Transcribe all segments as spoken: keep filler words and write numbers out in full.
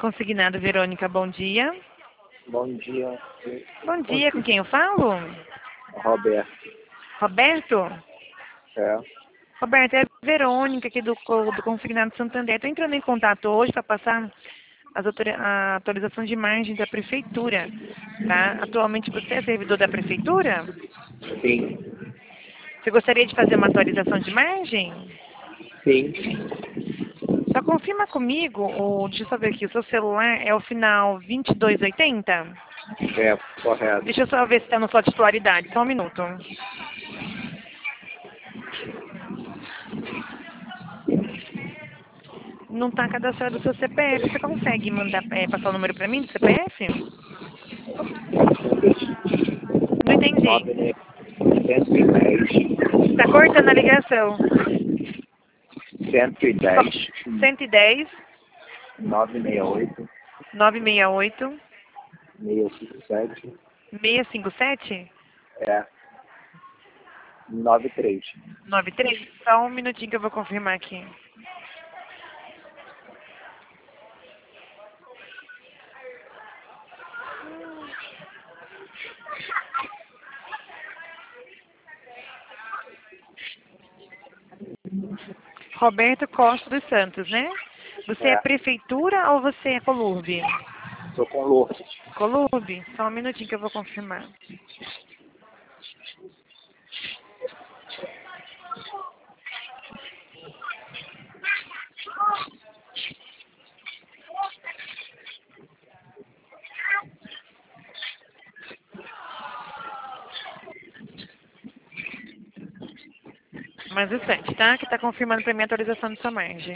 Consignado Verônica, bom dia. Bom dia. Bom dia, com quem eu falo? Roberto. Roberto? É. Roberto, é a Verônica aqui do, do Consignado Santander. Estou entrando em contato hoje para passar as autori- a atualização de margem da prefeitura. Tá? Atualmente você é servidor da prefeitura? Sim. Você gostaria de fazer uma atualização de margem? Sim. Só confirma comigo, o, deixa eu só ver aqui, o seu celular é o final vinte e dois oitenta? É, correto. Deixa eu só ver se está na sua titularidade, só um minuto. Não está cadastrado o seu C P F, você consegue mandar, é, passar o número para mim do C P F? Não entendi. cento e dez. Está cortando a ligação. cento e dez. cento e dez, novecentos e sessenta e oito. novecentos e sessenta e oito, seiscentos e cinquenta e sete. seiscentos e cinquenta e sete, É. noventa e três. noventa e três. Só um minutinho que eu vou confirmar aqui. Roberto Costa dos Santos, né? Você é É. prefeitura ou você é Colurbe? Tô com Lourdes. Colurbe, só um minutinho que eu vou confirmar. Mais um instante, tá? Que tá confirmando pra mim a atualização de sua margem.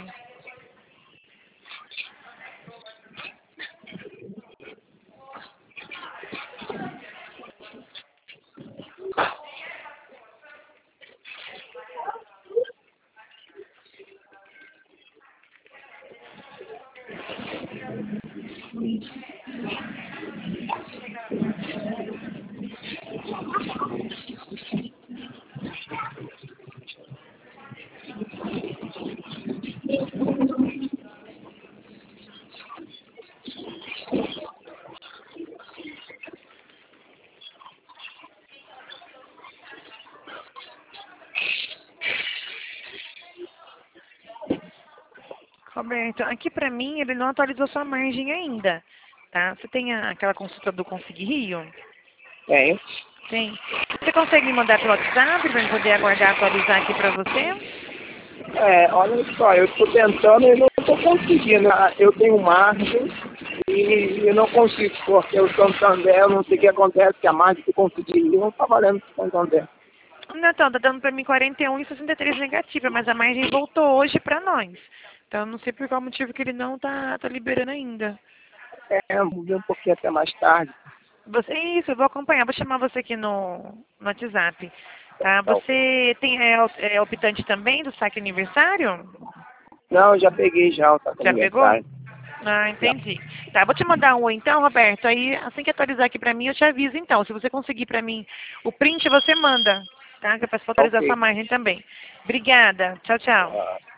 Roberto, aqui pra mim ele não atualizou sua margem ainda, tá? Você tem a- aquela consulta do Consig Rio? Tem. Tem. Você consegue me mandar pelo WhatsApp pra eu poder aguardar atualizar aqui pra você? É, olha só, eu estou tentando e não estou conseguindo. Ah, Eu tenho margem e eu não consigo, porque o Santander, eu não sei o que acontece, que a margem que eu consegui não está valendo para o Santander. Não, então, tá dando pra mim quarenta e um e sessenta e três negativa, mas a margem voltou hoje pra nós. Então, eu não sei por qual motivo que ele não tá, tá liberando ainda. É, vou ver um pouquinho até mais tarde. Você, isso, eu vou acompanhar, vou chamar você aqui no, no WhatsApp. Tá? Tá. Você tem, é, é optante também do saque aniversário? Não, eu já peguei já o saco Já pegou? aniversário. Ah, Já. entendi. Tá, vou te mandar um oi então, Roberto. Aí, assim que atualizar aqui pra mim, eu te aviso então. Se você conseguir pra mim o print, você manda. Tá? Que eu peço pra atualizar Ok. sua margem também. Obrigada. Tchau, tchau. Ah,